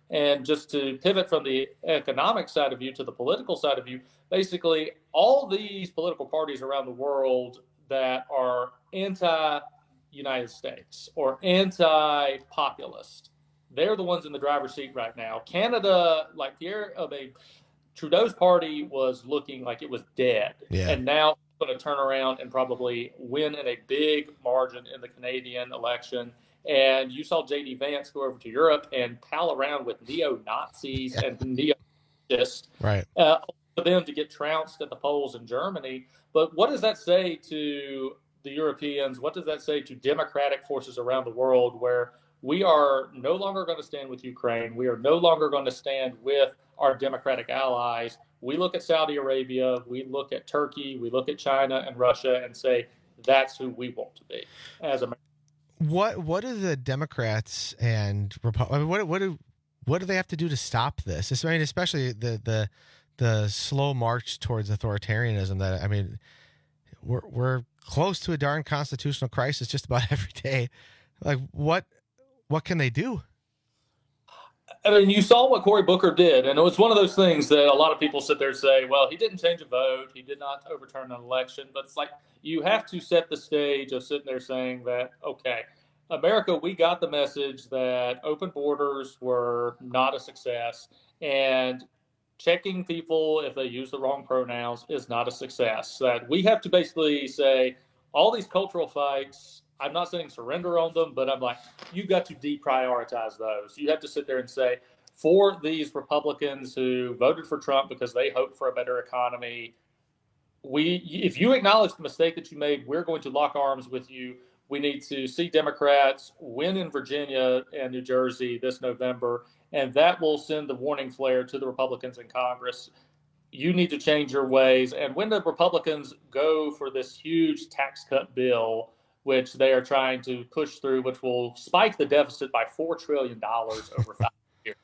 And just to pivot from the economic side of you to the political side of you, basically all these political parties around the world that are anti-United States or anti-populist, they're the ones in the driver's seat right now. Canada, like Pierre, I mean, Trudeau's party was looking like it was dead. Yeah. And now it's going to turn around and probably win in a big margin in the Canadian election. And you saw J D Vance go over to Europe and pal around with neo-Nazis yeah. and neo-fascists right. uh, for them to get trounced at the polls in Germany. But what does that say to the Europeans? What does that say to democratic forces around the world where we are no longer going to stand with Ukraine? We are no longer going to stand with our democratic allies. We look at Saudi Arabia, we look at Turkey, we look at China and Russia and say, that's who we want to be as Americans. What what do the Democrats and Repu- I mean, what what do what do they have to do to stop this? I mean, especially the the the slow march towards authoritarianism. That I mean, we're we're close to a darn constitutional crisis just about every day. Like, what what can they do? I mean, you saw what Cory Booker did, and it was one of those things that a lot of people sit there and say, well, he didn't change a vote, he did not overturn an election, but it's like you have to set the stage of sitting there saying that, okay, America, we got the message that open borders were not a success, and checking people if they use the wrong pronouns is not a success. That we have to basically say all these cultural fights, I'm not saying surrender on them, but I'm like, you got to deprioritize those. You have to sit there and say, for these Republicans who voted for Trump because they hoped for a better economy, we, if you acknowledge the mistake that you made, we're going to lock arms with you. We need to see Democrats win in Virginia and New Jersey this November, and that will send the warning flare to the Republicans in Congress. You need to change your ways. And when the Republicans go for this huge tax cut bill, which they are trying to push through, which will spike the deficit by four trillion dollars over five years.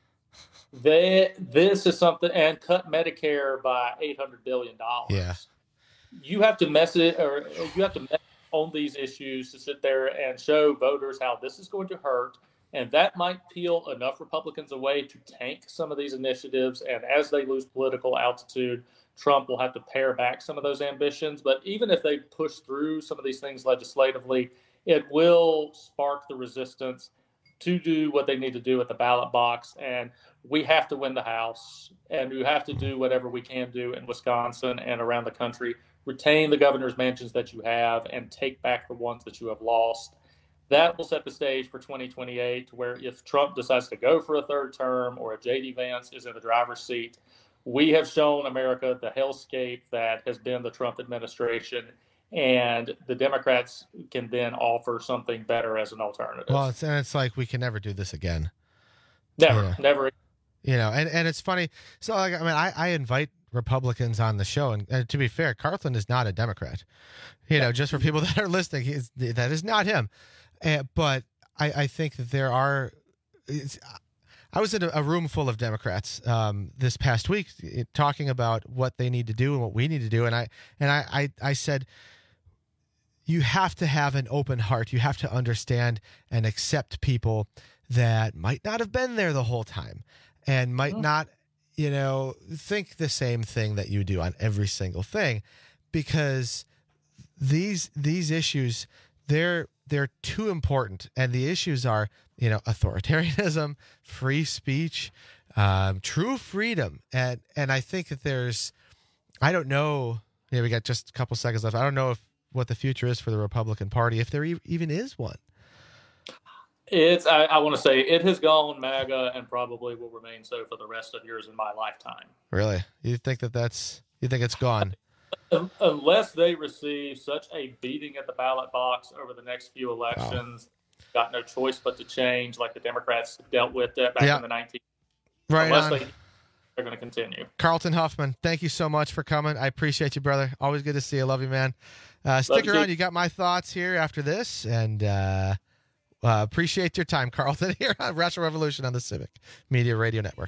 They, this is something, and cut Medicare by eight hundred billion dollars. Yeah. You have to mess it, or you have to mess on these issues to sit there and show voters how this is going to hurt. And that might peel enough Republicans away to tank some of these initiatives. And as they lose political altitude, Trump will have to pare back some of those ambitions. But even if they push through some of these things legislatively, it will spark the resistance to do what they need to do at the ballot box. And we have to win the House, and we have to do whatever we can do in Wisconsin and around the country, retain the governor's mansions that you have and take back the ones that you have lost. That will set the stage for twenty twenty-eight, where if Trump decides to go for a third term or if J D Vance is in the driver's seat, we have shown America the hellscape that has been the Trump administration, and the Democrats can then offer something better as an alternative. Well, it's, and it's like we can never do this again. Never, you know, never. You know, and, and it's funny. So, like, I mean, I, I invite Republicans on the show, and, and to be fair, Cartland is not a Democrat. You know, just for people that are listening, he's, that is not him. Uh, but I, I think that there are. It's, I was in a, a room full of Democrats um, this past week it, talking about what they need to do and what we need to do, and I and I, I, I said, you have to have an open heart. You have to understand and accept people that might not have been there the whole time and might not, you know, think the same thing that you do on every single thing, because these these issues, they're they're too important, and the issues are, you know, authoritarianism, free speech, um, true freedom, and and I think that there's, I don't know, you know, we got just a couple seconds left. I don't know if what the future is for the Republican Party, if there e- even is one. It's, I, I want to say it has gone MAGA and probably will remain so for the rest of yours in my lifetime. Really? You think that that's, you think it's gone? Unless they receive such a beating at the ballot box over the next few elections, wow. got no choice but to change, like the Democrats dealt with that back yeah. in the nineties. Right Unless on. they, they're going to continue. Carlton Huffman, thank you so much for coming. I appreciate you, brother. Always good to see you. Love you, man. Uh, stick around. You got my thoughts here after this, and uh, uh, appreciate your time, Carlton, here on Retro Revolution on the Civic Media Radio Network.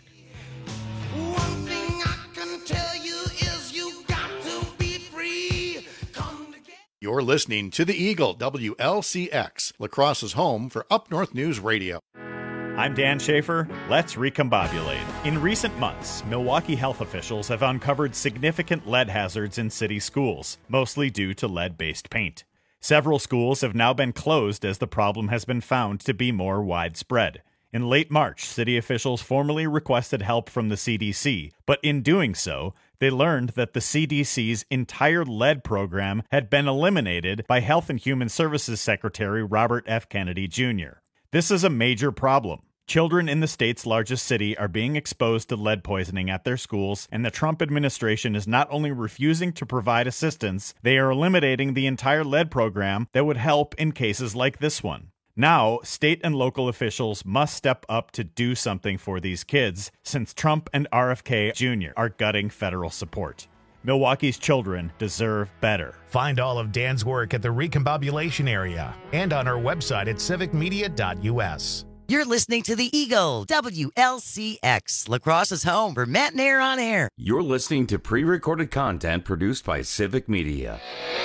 You're listening to The Eagle, W L C X, La Crosse's home for Up North News Radio. I'm Dan Schaefer. Let's recombobulate. In recent months, Milwaukee health officials have uncovered significant lead hazards in city schools, mostly due to lead-based paint. Several schools have now been closed as the problem has been found to be more widespread. In late March, city officials formally requested help from the C D C, but in doing so, they learned that the C D C's entire lead program had been eliminated by Health and Human Services Secretary Robert F. Kennedy Junior This is a major problem. Children in the state's largest city are being exposed to lead poisoning at their schools, and the Trump administration is not only refusing to provide assistance, they are eliminating the entire lead program that would help in cases like this one. Now, state and local officials must step up to do something for these kids, since Trump and R F K Junior are gutting federal support. Milwaukee's children deserve better. Find all of Dan's work at the Recombobulation Area and on our website at civic media dot u s. You're listening to the Eagle, W L C X, La Crosse's home for Matt and Air on Air. You're listening to pre-recorded content produced by Civic Media.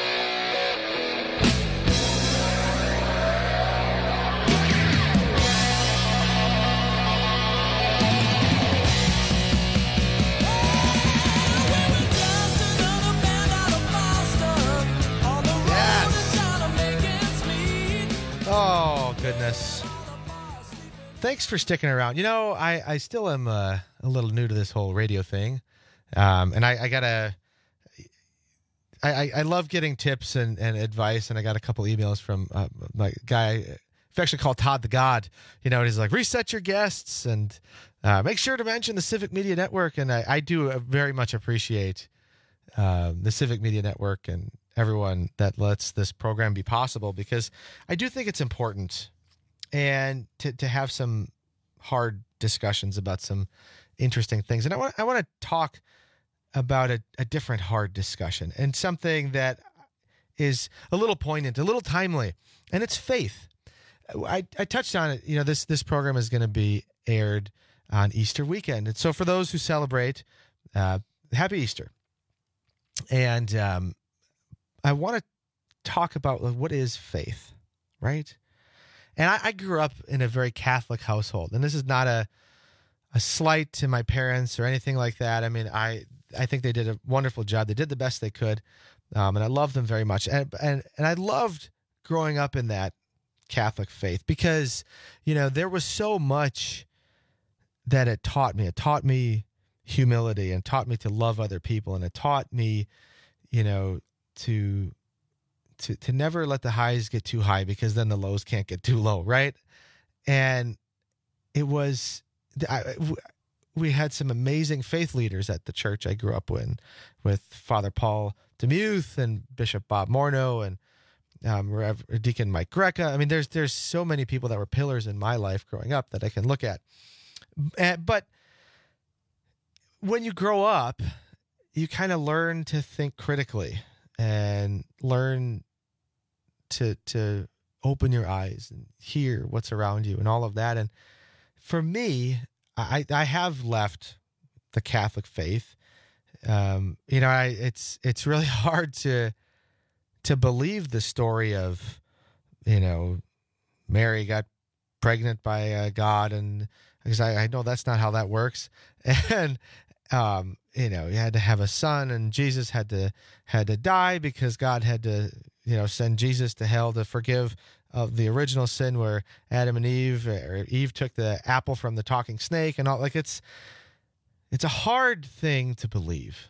Oh, goodness. Thanks for sticking around. You know, I, I still am uh, a little new to this whole radio thing. Um, and I, I got to, I, I love getting tips and, and advice. And I got a couple emails from uh, my guy, affectionately called Todd the God. You know, and he's like, reset your guests and uh, make sure to mention the Civic Media Network. And I, I do very much appreciate um, the Civic Media Network and everyone that lets this program be possible, because I do think it's important and to, to have some hard discussions about some interesting things. And I want I want to talk about a, a different hard discussion and something that is a little poignant, a little timely, and it's faith. I, I touched on it. You know, this this program is going to be aired on Easter weekend. And so for those who celebrate, uh, happy Easter. And um, I want to talk about what is faith, right? And I, I grew up in a very Catholic household, and this is not a a slight to my parents or anything like that. I mean, I I think they did a wonderful job. They did the best they could, um, and I love them very much. And and and I loved growing up in that Catholic faith because, you know, there was so much that it taught me. It taught me humility and taught me to love other people, and it taught me, you know, to to to never let the highs get too high, because then the lows can't get too low, right? And it was I, we had some amazing faith leaders at the church I grew up in, with Father Paul DeMuth and Bishop Bob Morneau and um, Rev, Deacon Mike Greca. I mean, there's there's so many people that were pillars in my life growing up that I can look at. And, but when you grow up, you kind of learn to think critically and learn to to open your eyes and hear what's around you and all of that. And for me, I, I have left the Catholic faith. Um, you know, I, it's it's really hard to to believe the story of, you know, Mary got pregnant by uh, God, and because I, I know that's not how that works. And um, you know, you had to have a son, and Jesus had to had to die because God had to, you know, send Jesus to hell to forgive of the original sin where Adam and Eve, or Eve took the apple from the talking snake and all. Like, it's it's a hard thing to believe.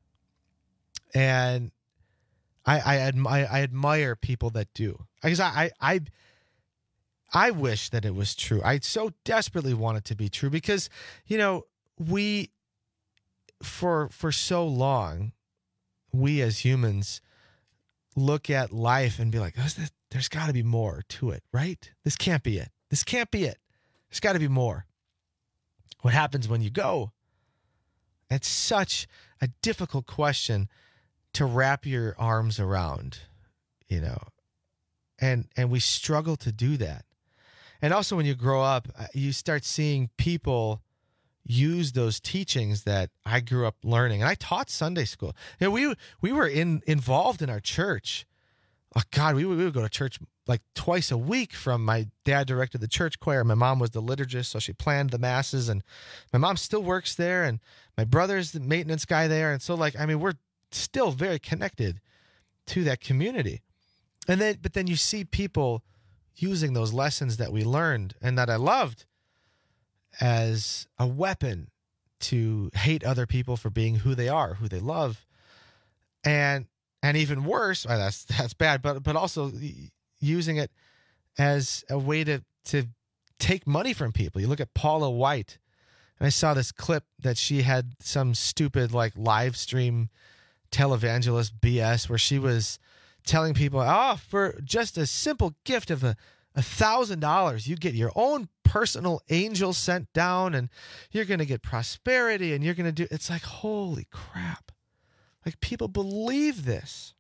And I I admire I admire people that do. Because I I I I wish that it was true. I so desperately want it to be true, because, you know, we for for so long, we as humans look at life and be like, oh, this, there's got to be more to it, right? This can't be it. This can't be it. There's got to be more. What happens when you go? It's such a difficult question to wrap your arms around, you know, and and we struggle to do that. And also when you grow up, you start seeing people use those teachings that I grew up learning. And I taught Sunday school. You know, we we were in involved in our church oh God, we would, we would go to church like twice a week. From my dad directed the church choir. My mom was the liturgist, so she planned the masses, and my mom still works there, and my brother's the maintenance guy there. And so like, I mean, we're still very connected to that community. And then, but then you see people using those lessons that we learned and that I loved as a weapon to hate other people for being who they are, who they love. And, and even worse, well, that's, that's bad, but, but also using it as a way to, to take money from people. You look at Paula White, and I saw this clip that she had some stupid like live stream televangelist B S where she was telling people, oh, for just a simple gift of a a thousand dollars, you get your own personal angel sent down, and you're going to get prosperity, and you're going to do. It's like, holy crap! Like, people believe this,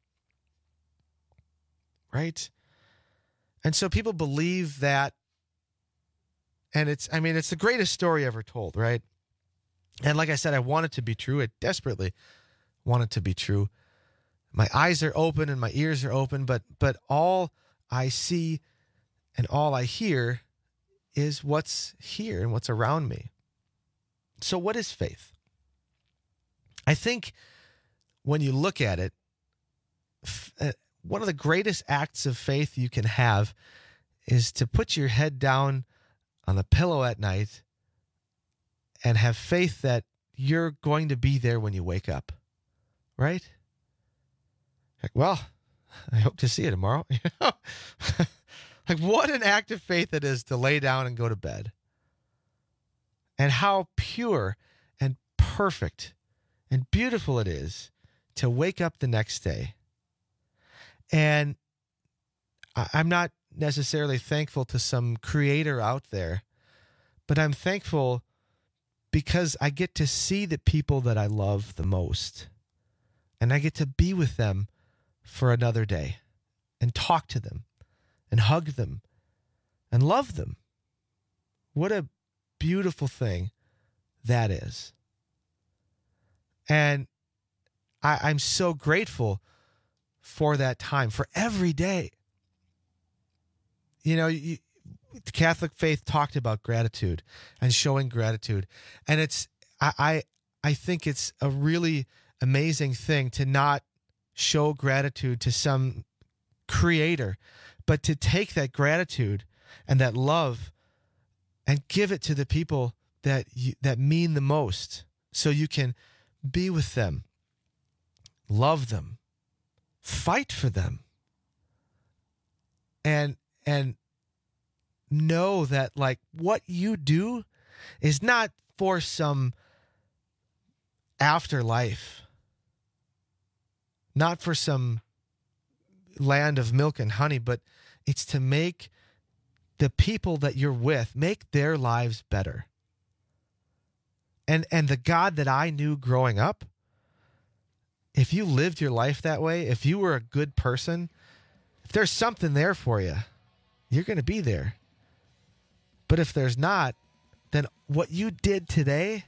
right? And so people believe that, and it's. I mean, it's the greatest story ever told, right? And like I said, I want it to be true. I desperately want it to be true. My eyes are open and my ears are open, but but all I see and all I hear is what's here and what's around me. So what is faith? I think when you look at it, f- uh, one of the greatest acts of faith you can have is to put your head down on the pillow at night and have faith that you're going to be there when you wake up, right? Like, well, I hope to see you tomorrow. Like, what an act of faith it is to lay down and go to bed. And how pure and perfect and beautiful it is to wake up the next day. And I'm not necessarily thankful to some creator out there, but I'm thankful because I get to see the people that I love the most. And I get to be with them for another day and talk to them and hug them and love them. What a beautiful thing that is. And I, I'm so grateful for that time, for every day. You know, you, the Catholic faith talked about gratitude and showing gratitude. And it's, I, I, I think it's a really amazing thing to not show gratitude to some creator, but to take that gratitude and that love and give it to the people that you, that mean the most, so you can be with them, love them, fight for them, and and know that like what you do is not for some afterlife, not for some land of milk and honey, but it's to make the people that you're with, make their lives better. And and the God that I knew growing up, if you lived your life that way, if you were a good person, if there's something there for you, you're going to be there. But if there's not, then what you did today,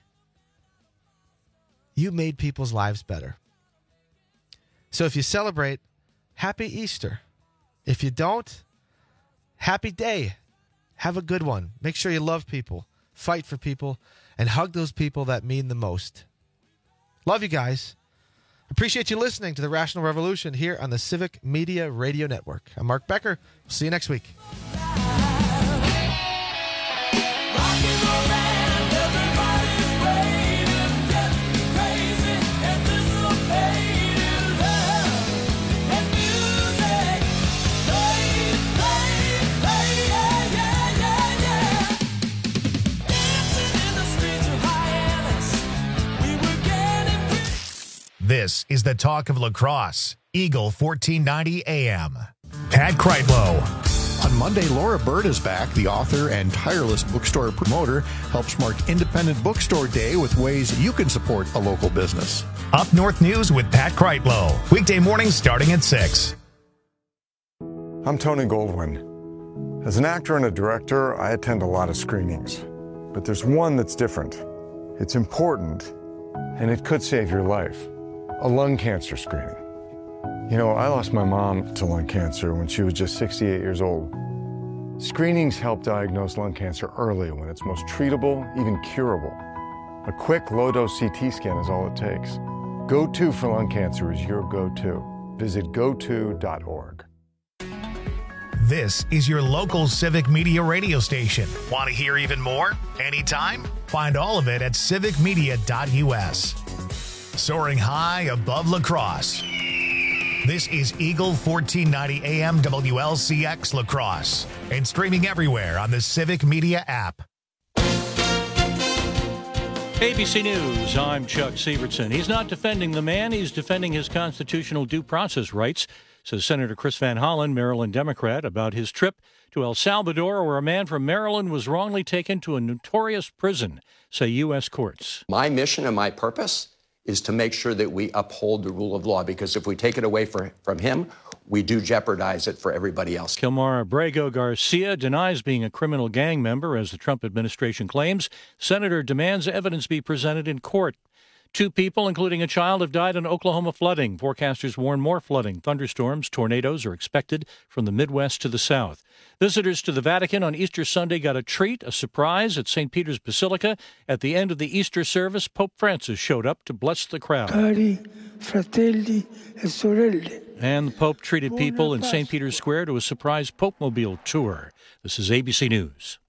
you made people's lives better. So if you celebrate, happy Easter. If you don't, happy day. Have a good one. Make sure you love people, fight for people, and hug those people that mean the most. Love you guys. Appreciate you listening to The Rational Revolution here on the Civic Media Radio Network. I'm Mark Becker. We'll see you next week. This is the talk of La Crosse, Eagle fourteen ninety A M. Pat Kreitlow. On Monday, Laura Bird is back. The author and tireless bookstore promoter helps mark Independent Bookstore Day with ways you can support a local business. Up North News with Pat Kreitlow. Weekday mornings starting at six. I'm Tony Goldwyn. As an actor and a director, I attend a lot of screenings. But there's one that's different. It's important, and it could save your life. A lung cancer screening. You know, I lost my mom to lung cancer when she was just sixty-eight years old. Screenings help diagnose lung cancer early when it's most treatable, even curable. A quick low-dose C T scan is all it takes. Go To for lung cancer is your go-to. Visit go to dot org. This is your local Civic Media radio station. Want to hear even more? Anytime? Find all of it at civic media dot u s. Soaring high above La Crosse. This is Eagle fourteen ninety A M W L C X La Crosse and streaming everywhere on the Civic Media app. A B C News, I'm Chuck Sievertson. He's not defending the man, he's defending his constitutional due process rights, says Senator Chris Van Hollen, Maryland Democrat, about his trip to El Salvador, where a man from Maryland was wrongly taken to a notorious prison, say U S courts. My mission and my purpose is to make sure that we uphold the rule of law, because if we take it away for, from him, we do jeopardize it for everybody else. Kilmar Abrego Garcia denies being a criminal gang member, as the Trump administration claims. Senator demands evidence be presented in court. Two people, including a child, have died in Oklahoma flooding. Forecasters warn more flooding. Thunderstorms, tornadoes are expected from the Midwest to the south. Visitors to the Vatican on Easter Sunday got a treat, a surprise at Saint Peter's Basilica. At the end of the Easter service, Pope Francis showed up to bless the crowd. Cari fratelli e sorelle. And the Pope treated people in Saint Peter's Square to a surprise Pope-mobile tour. This is A B C News.